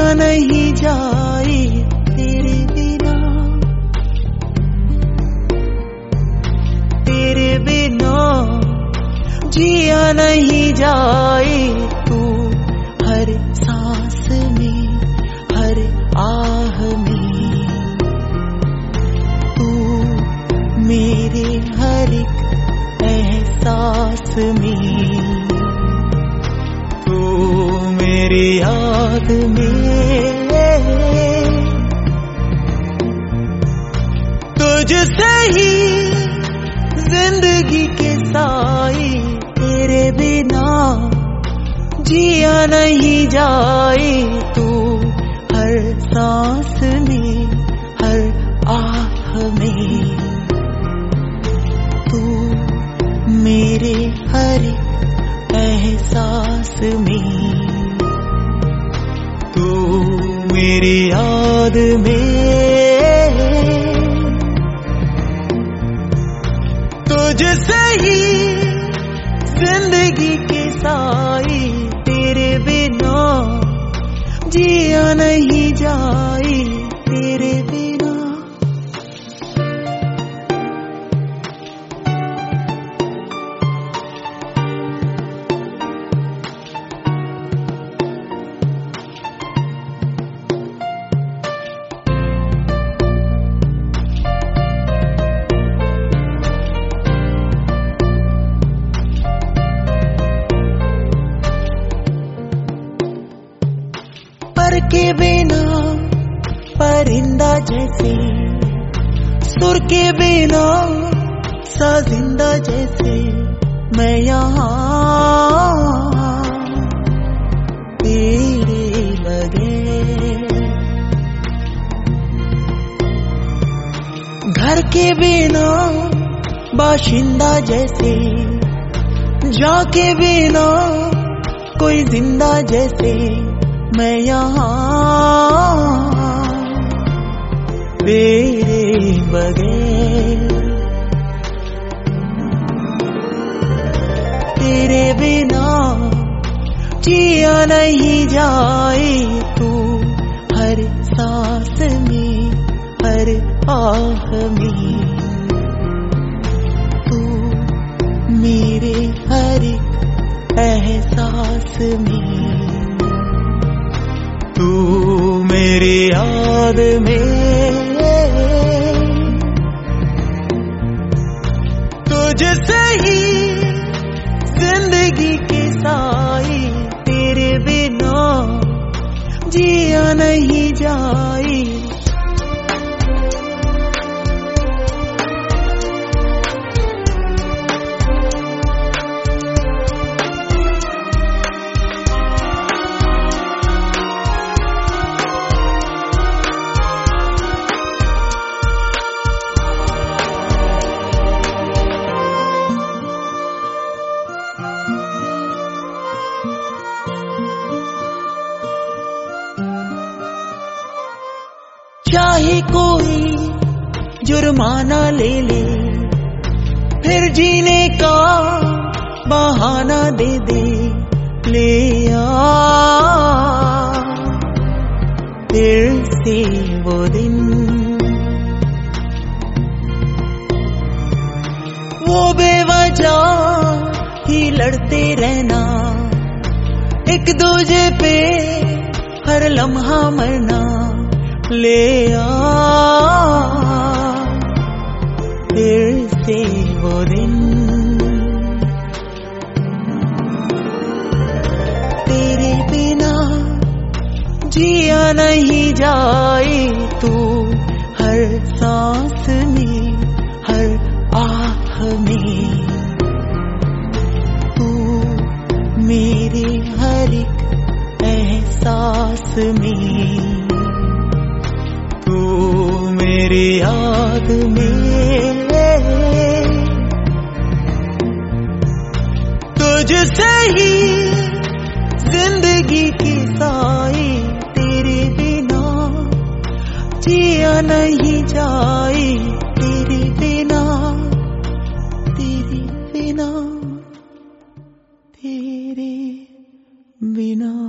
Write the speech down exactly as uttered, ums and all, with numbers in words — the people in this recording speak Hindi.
नहीं जाए तेरे बिना, तेरे बिना जिया नहीं जाए। तू हर सांस में, हर आह में, तू मेरे हर एक एहसास में, तू मेरी याद में। तुझसे ही जिंदगी के साए, तेरे बिना जिया नहीं जाए। तू हर सांस में, हर आह में, तू मेरे हर एहसास में, तू मेरी याद में। तुझसे ही जिंदगी के साए, तेरे बिना जिया नहीं जाए तेरे बिना। पर के बिना परिंदा जैसे, सुर के बिना साजिंदा जैसे, मैं यहाँ तेरे बगैर। घर के बिना बाशिंदा जैसे, जा के बिना कोई जिंदा जैसे, मैं यहाँ तेरे बगैर। तेरे बिना जिया नहीं जाए। तू हर सांस में, हर आह में, तू मेरे हर एहसास में, तू मेरी याद में। तुझसे ही जिंदगी के साए, तेरे बिना जिया नहीं जाए। चाहे कोई जुर्माना ले ले, फिर जीने का बहाना दे दे, ले आ फिर से वो दिन, वो बेवजह ही लड़ते रहना, एक दूजे पे हर लम्हा मरना। ले आ फिर से वो दिन, तेरे बिना जिया नहीं जाए। तू हर सांस में, हर आह में, तू मेरे हर एक एहसास में, तू मेरी याद में। तुझसे ही जिंदगी की साए, तेरे बिना जिया नहीं जाए। तेरे बिना, तेरे बिना, तेरे बिना।